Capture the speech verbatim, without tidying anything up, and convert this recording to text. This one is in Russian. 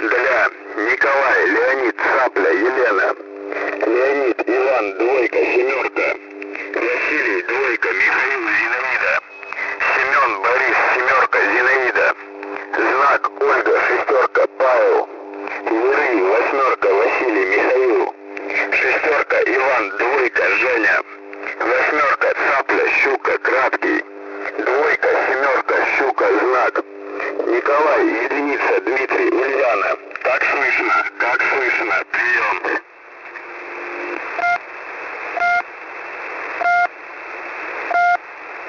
Для Николай, Леонид, Цапля, Елена. Леонид, Иван, двойка, семерка. Василий, двойка, Михаил, Зинаида. Семен, Борис, семерка, Зинаида. Знак, Ольга, шестерка, Павел. Юрий, восьмерка, Василий, Михаил. Шестерка, Иван, двойка, Женя. Восьмерка, Цапля, Щука, Краткий. Двойка, семерка, Щука, Знак. Николай, единица,